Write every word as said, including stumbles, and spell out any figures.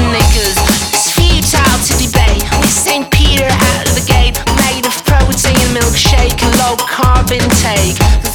some niggas. It's futile to debate. We Saint Peter out of the gate, made of protein milkshake and low carb intake.